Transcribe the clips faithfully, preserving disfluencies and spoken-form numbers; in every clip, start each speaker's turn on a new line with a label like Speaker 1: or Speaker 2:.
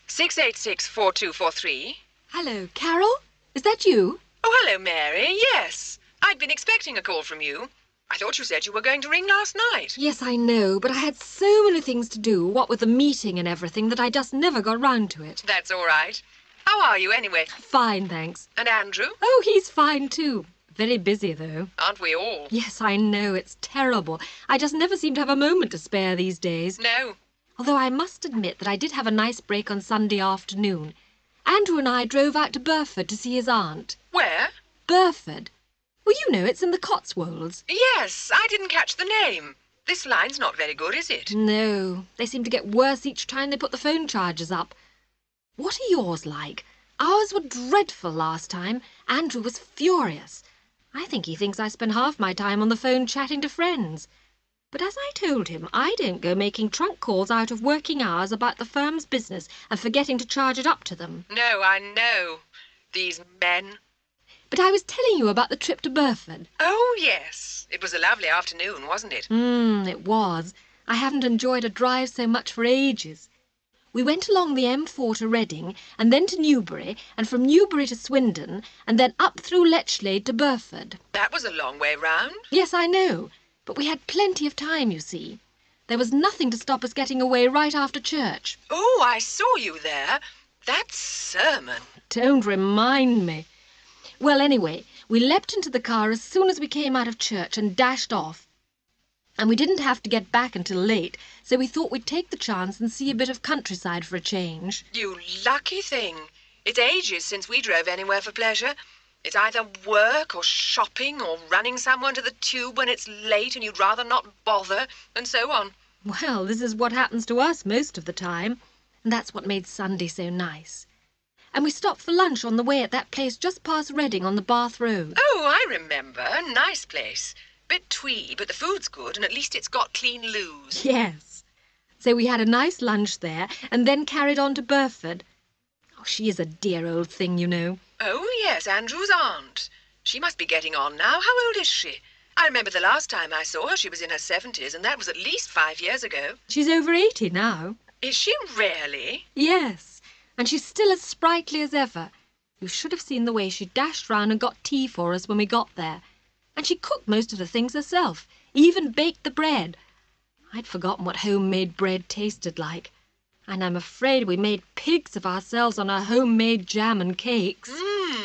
Speaker 1: six eight six, four two four three.
Speaker 2: Hello, Carol? Is that you?
Speaker 1: Oh, hello, Mary. Yes. I'd been expecting a call from you. I thought you said you were going to ring last night.
Speaker 2: Yes, I know, but I had so many things to do, what with the meeting and everything, that I just never got round to it.
Speaker 1: That's all right. How are you, anyway?
Speaker 2: Fine, thanks.
Speaker 1: And Andrew?
Speaker 2: Oh, he's fine, too. Very busy, though.
Speaker 1: Aren't we all?
Speaker 2: Yes, I know. It's terrible. I just never seem to have a moment to spare these days.
Speaker 1: No.
Speaker 2: Although I must admit that I did have a nice break on Sunday afternoon. Andrew and I drove out to Burford to see his aunt.
Speaker 1: Where?
Speaker 2: Burford. Well, you know, it's in the Cotswolds.
Speaker 1: Yes, I didn't catch the name. This line's not very good, is it?
Speaker 2: No, they seem to get worse each time they put the phone charges up. What are yours like? Ours were dreadful last time. Andrew was furious. I think he thinks I spend half my time on the phone chatting to friends. But as I told him, I don't go making trunk calls out of working hours about the firm's business and forgetting to charge it up to them.
Speaker 1: No, I know. These men.
Speaker 2: But I was telling you about the trip to Burford.
Speaker 1: Oh, yes. It was a lovely afternoon, wasn't it?
Speaker 2: Hmm, it was. I haven't enjoyed a drive so much for ages. We went along the M four to Reading, and then to Newbury, and from Newbury to Swindon, and then up through Lechlade to Burford.
Speaker 1: That was a long way round.
Speaker 2: Yes, I know, but we had plenty of time, you see. There was nothing to stop us getting away right after church.
Speaker 1: Oh, I saw you there. That sermon.
Speaker 2: Don't remind me. Well, anyway, we leapt into the car as soon as we came out of church and dashed off. And we didn't have to get back until late, so we thought we'd take the chance and see a bit of countryside for a change.
Speaker 1: You lucky thing. It's ages since we drove anywhere for pleasure. It's either work or shopping or running someone to the tube when it's late and you'd rather not bother, and so on.
Speaker 2: Well, this is what happens to us most of the time, and that's what made Sunday so nice. And we stopped for lunch on the way at that place just past Reading on the Bath Road.
Speaker 1: Oh, I remember. Nice place. Bit twee, but the food's good, and at least it's got clean loos.
Speaker 2: Yes. So we had a nice lunch there, and then carried on to Burford. Oh, she is a dear old thing, you know.
Speaker 1: Oh, yes, Andrew's aunt. She must be getting on now. How old is she? I remember the last time I saw her, she was in her seventies, and that was at least five years ago.
Speaker 2: She's over eighty now.
Speaker 1: Is she really?
Speaker 2: Yes, and she's still as sprightly as ever. You should have seen the way she dashed round and got tea for us when we got there. And she cooked most of the things herself, even baked the bread. I'd forgotten what homemade bread tasted like. And I'm afraid we made pigs of ourselves on our homemade jam and cakes.
Speaker 1: Mmm.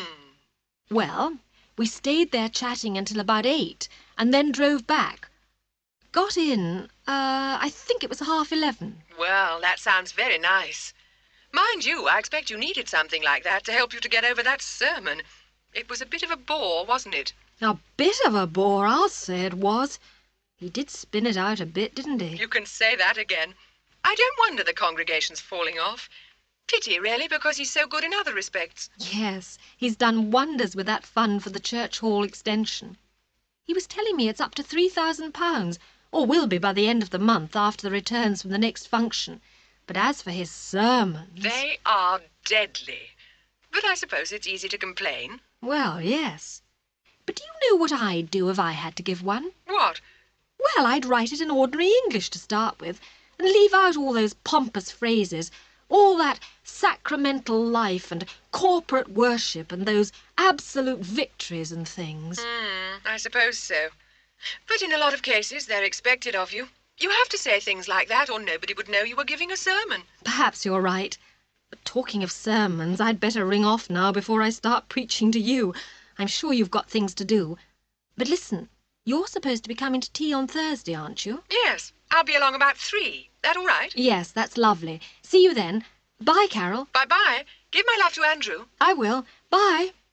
Speaker 2: Well, we stayed there chatting until about eight, and then drove back. Got in, uh, I think it was half eleven.
Speaker 1: Well, that sounds very nice. Mind you, I expect you needed something like that to help you to get over that sermon. It was a bit of a bore, wasn't it?
Speaker 2: A bit of a bore, I'll say it was. He did spin it out a bit, didn't he?
Speaker 1: You can say that again. I don't wonder the congregation's falling off. Pity, really, because he's so good in other respects.
Speaker 2: Yes, he's done wonders with that fund for the church hall extension. He was telling me it's up to three thousand pounds, or will be by the end of the month after the returns from the next function. But as for his sermons...
Speaker 1: They are deadly. But I suppose it's easy to complain.
Speaker 2: Well, yes. But do you know what I'd do if I had to give one?
Speaker 1: What?
Speaker 2: Well, I'd write it in ordinary English to start with, and leave out all those pompous phrases, all that sacramental life and corporate worship and those absolute victories and things.
Speaker 1: Hmm, I suppose so. But in a lot of cases, they're expected of you. You have to say things like that, or nobody would know you were giving a sermon.
Speaker 2: Perhaps you're right. But talking of sermons, I'd better ring off now before I start preaching to you. I'm sure you've got things to do. But listen, you're supposed to be coming to tea on Thursday, aren't you?
Speaker 1: Yes, I'll be along about three. That all right?
Speaker 2: Yes, that's lovely. See you then. Bye, Carol.
Speaker 1: Bye-bye. Give my love to Andrew.
Speaker 2: I will. Bye.